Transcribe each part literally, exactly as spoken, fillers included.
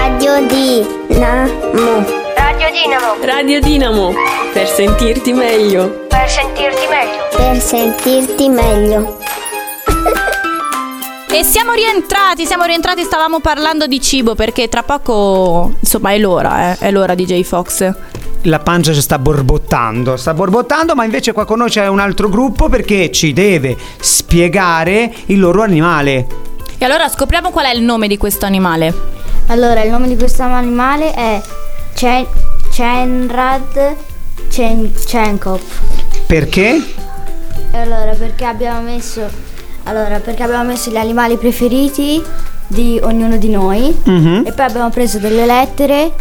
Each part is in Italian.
Radio Dinamo. Radio Dinamo. Radio Dinamo. Per sentirti meglio. Per sentirti meglio. Per sentirti meglio. E siamo rientrati, siamo rientrati, stavamo parlando di cibo perché tra poco, insomma, è l'ora, eh, è l'ora di J Fox. La pancia ci sta borbottando, sta borbottando, ma invece qua con noi c'è un altro gruppo perché ci deve spiegare il loro animale. E allora scopriamo qual è il nome di questo animale. Allora, il nome di questo animale è Chen- Chenrad Chen- Chenkov. Perché? Allora, perché abbiamo messo Allora, perché abbiamo messo gli animali preferiti di ognuno di noi. Mm-hmm. E poi abbiamo preso delle lettere,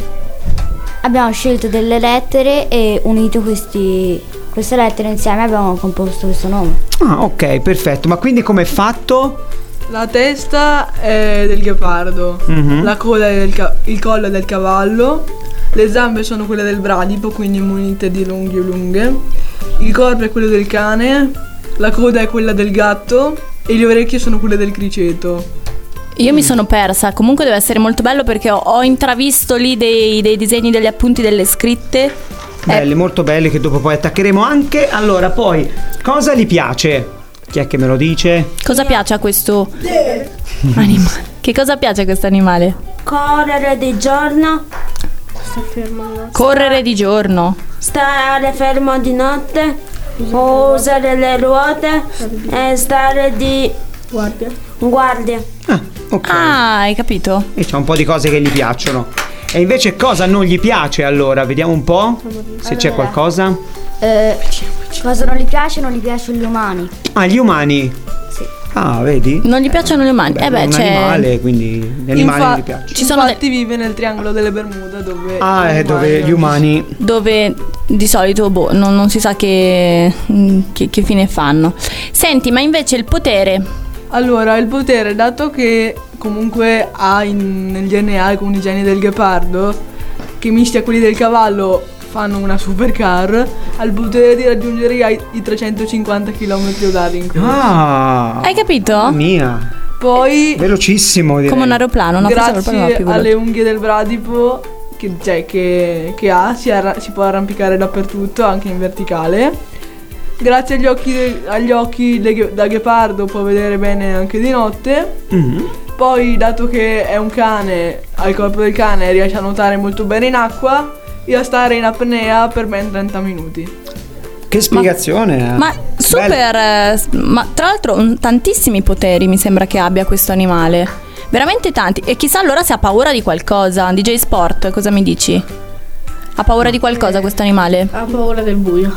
abbiamo scelto delle lettere e unito questi, queste lettere insieme abbiamo composto questo nome. Ah, ok, perfetto. Ma quindi com'è fatto? La testa è del ghepardo, Mhm. la coda è del ca- il collo è del cavallo, le zampe sono quelle del bradipo, quindi munite di unghie lunghe, il corpo è quello del cane, la coda è quella del gatto e le orecchie sono quelle del criceto. Io mi sono persa, comunque deve essere molto bello perché ho, ho intravisto lì dei, dei disegni, degli appunti, delle scritte. Belli, molto belli, che dopo poi attaccheremo anche. Allora, poi, cosa gli piace? Chi è che me lo dice? Cosa piace a questo animale? Che cosa piace a questo animale? Correre di giorno. Sta fermo. Correre di giorno. Stare fermo di notte. Usare le ruote. E stare di guardia. Guardia. Ah, ok. Ah, hai capito? E c'è un po' di cose che gli piacciono. E invece cosa non gli piace allora? Vediamo un po' se c'è Allora. qualcosa. Eh, cosa non gli piace? Non gli piacciono gli umani. Ah, gli umani. Sì. Ah, vedi? Non gli piacciono gli umani. Beh, eh beh, è un c'è. animale, quindi gli animali Infa- non gli piacciono. Ci sono Infatti vive nel triangolo delle Bermuda dove Ah, è dove gli umani. Dove di solito boh, non, non si sa che, che, che fine fanno. Senti, ma invece il potere. Allora, il potere, dato che comunque ha in, nel D N A alcuni geni del ghepardo, che misti a quelli del cavallo fanno una supercar, ha il potere di raggiungere i, i trecentocinquanta chilometri orari in corsa. Ah, Hai capito? mamma mia. Poi, Velocissimo, direi. Come un aeroplano, no? Forse l'aeroplano va grazie più alle veloce. unghie del bradipo che, cioè, che, che ha, si, arra- si può arrampicare dappertutto, anche in verticale. Grazie agli occhi, de- agli occhi de- ghe- da ghepardo può vedere bene anche di notte. Mhm. Poi, dato che è un cane, al corpo del cane riesce a nuotare molto bene in acqua e a stare in apnea per ben trenta minuti. Che spiegazione. eh. Ma super, eh, ma tra l'altro mm, tantissimi poteri mi sembra che abbia questo animale. Veramente tanti. E chissà allora se ha paura di qualcosa. D J Sport, cosa mi dici? Ha paura di qualcosa questo animale? Ha paura del buio.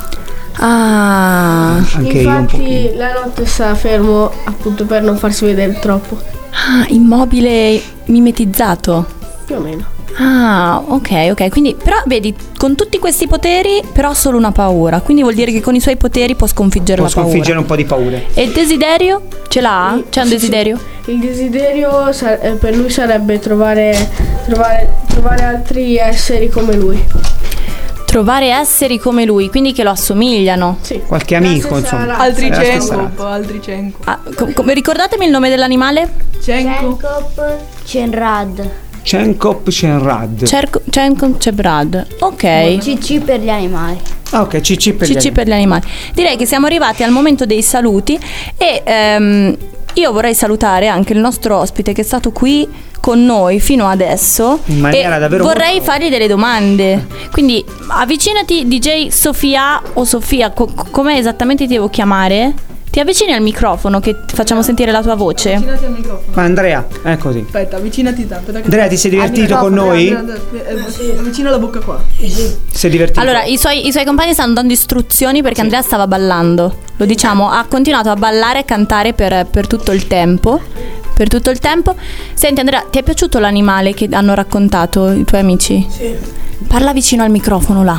Ah, Anche io un Infatti pochino. la notte sta fermo appunto per non farsi vedere troppo. ah, immobile mimetizzato. Più o meno. Ah, ok, ok. Quindi, però vedi, con tutti questi poteri, però ha solo una paura. Quindi vuol dire che con i suoi poteri può sconfiggere Può la paura. sconfiggere un po' di paure. E il desiderio? Ce l'ha? C'è un Sì, desiderio? sì. Il desiderio sa- eh, per lui sarebbe trovare, trovare, trovare altri esseri come lui. Trovare esseri come lui, quindi che lo assomigliano. Sì. Qualche La amico, stessa insomma. razza. Altri È la stessa Cenkop, razza. altri Cenkop. Ah, com- com- ricordatemi il nome dell'animale? Cenkop. Chenkov Chenrad. Chenkop Chenrad. Cerco, Cenkop Cebrad. Ok. C C per gli animali. Ah, ok, C C per gli C C per gli animali. Direi che siamo arrivati al momento dei saluti e ehm, io vorrei salutare anche il nostro ospite che è stato qui con noi fino adesso In maniera e davvero vorrei molto- fargli delle domande. Quindi avvicinati D J Sofia o Sofia, co- come esattamente ti devo chiamare? Ti avvicini al microfono che ti facciamo sentire la tua voce. Avvicinati al microfono. Ma Andrea, è così. Aspetta, avvicinati tanto. Aspetta che- Andrea, ti sei divertito con noi? Eh, Avvicina la bocca qua. Sei divertito? Allora, i suoi, i suoi compagni stanno dando istruzioni perché Andrea stava ballando. Lo diciamo, ha continuato a ballare e cantare per, per tutto il tempo. Per tutto il tempo. Senti Andrea, ti è piaciuto l'animale che hanno raccontato i tuoi amici? Sì. Parla vicino al microfono là.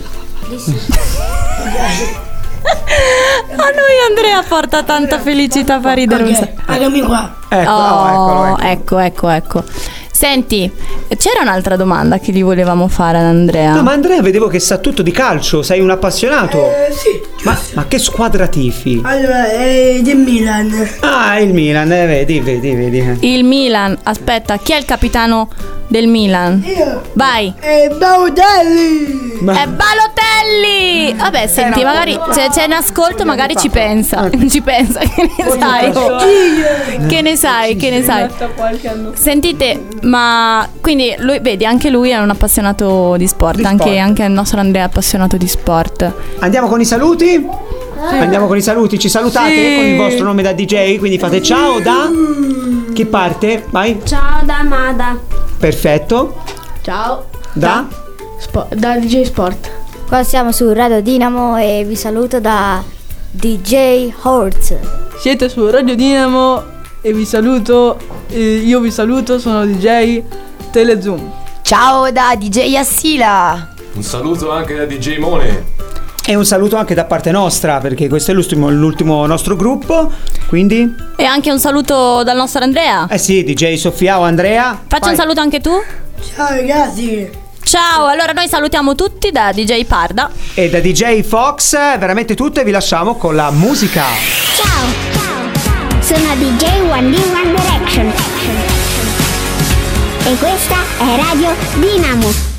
A noi Andrea porta tanta felicità, fa ridere un sacco. Eccomi qua. Ecco, oh, eccolo, ecco. ecco, ecco, ecco. Senti, c'era un'altra domanda che gli volevamo fare ad Andrea. No, ma Andrea vedevo che sa tutto di calcio, sei un appassionato. Eh, sì. Ma, ma che squadra tifi? Allora, è del Milan. Ah, il Milan, eh, vedi, vedi, vedi. Il Milan, aspetta, chi è il capitano del Milan? Io. Vai. È Balotelli. Ma- È Balotelli! Vabbè, senti, no, magari no, se c'è in ascolto, magari ci pensa. Ci pensa, che ne sai? Che ne sai, che ne sai? qualche anno fa. Sentite, ma quindi lui, vedi, anche lui è un appassionato di sport, Di anche, sport. anche il nostro Andrea è appassionato di sport. Andiamo con i saluti? Andiamo con i saluti, ci salutate Sì. con il vostro nome da D J, quindi fate ciao da... Chi parte? Vai. Ciao da Mada. Perfetto. Ciao. Da? Spo- da D J Sport. Qua siamo su Radio Dinamo e vi saluto da D J Hortz. Siete su Radio Dinamo e vi saluto, eh, io vi saluto, sono D J Telezoom. Ciao da D J Assila. Un saluto anche da D J Mone. E un saluto anche da parte nostra, perché questo è l'ultimo, l'ultimo nostro gruppo, quindi... E anche un saluto dal nostro Andrea. Eh sì, D J Sofia o Andrea. Faccia Vai. un saluto anche tu. Ciao ragazzi. Ciao, allora noi salutiamo tutti da D J Parda. E da D J Fox, veramente tutto, e vi lasciamo con la musica. Ciao, ciao, sono D J One D One Direction. E questa è Radio Dinamo.